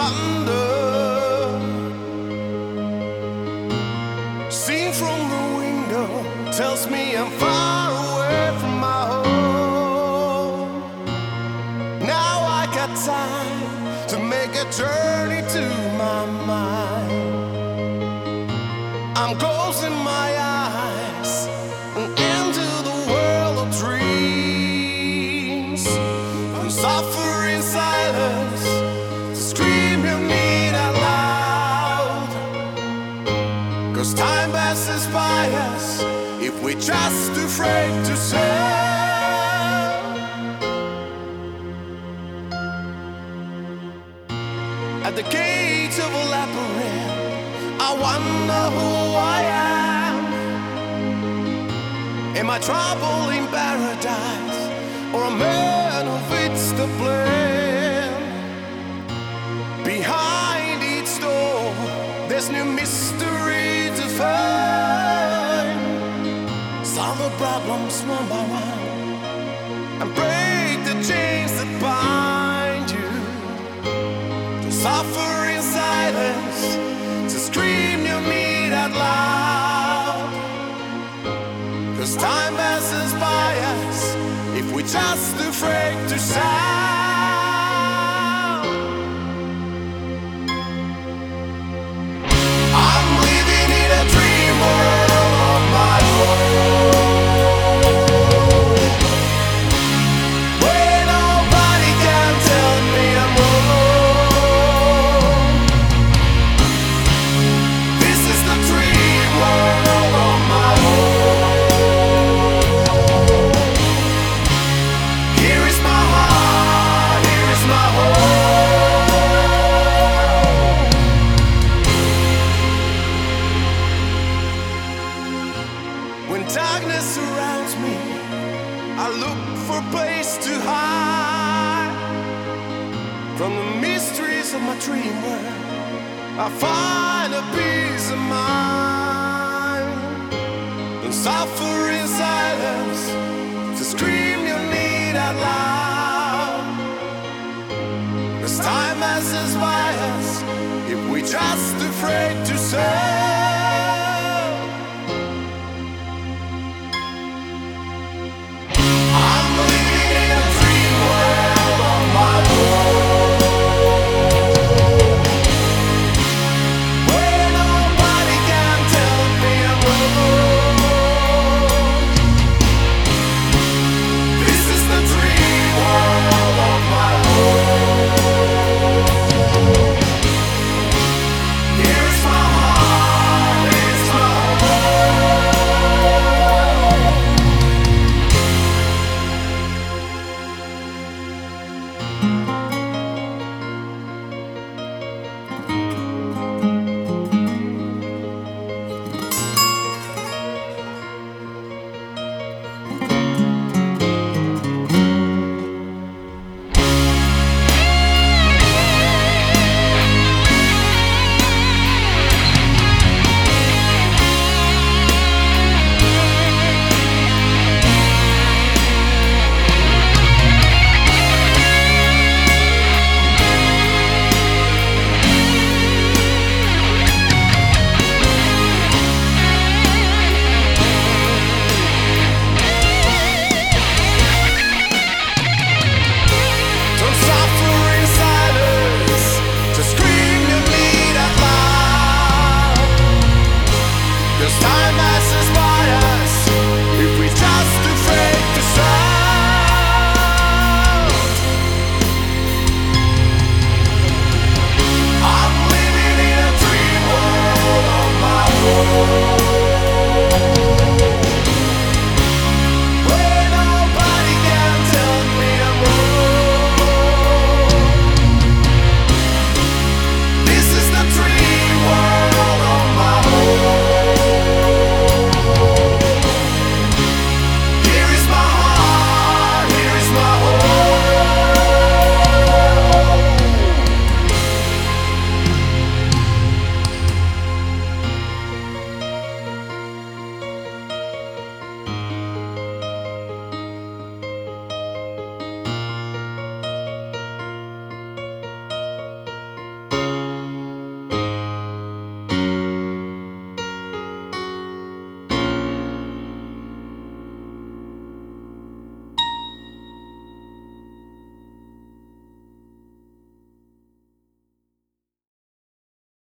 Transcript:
wonder. Seen from the window tells me I'm far away from my home. Now I got time to make a journey to my mind. I'm closing my eyes and into the world of dreams. I'm suffering silence to scream your need out loud. 'Cause time passes by us if we're just too afraid to say. At the gates of a labyrinth, I wonder who I am. Am I trouble in paradise, or a man who fits the plan? Behind each door, there's new mystery to find. Solve the problems one by one and break the chains that bind you. To suffer in silence, to scream your need out loud. 'Cause time passes by us if we're just too afraid to sound. I'm living in a dream world on my own, where nobody can tell me I'm wrong. This is the dream world on my own. Here is my heart, here is my home. When darkness surrounds me, I look for a place to hide from the mysteries of my dream world. I find a peace of mind and suffer in silence to scream your need out loud. 'Cause time passes by us if we're just afraid to say. I'm living in a dream world on my own, where nobody can tell me I'm wrong. This is the dream world on my own. Here's my heart, here's my home.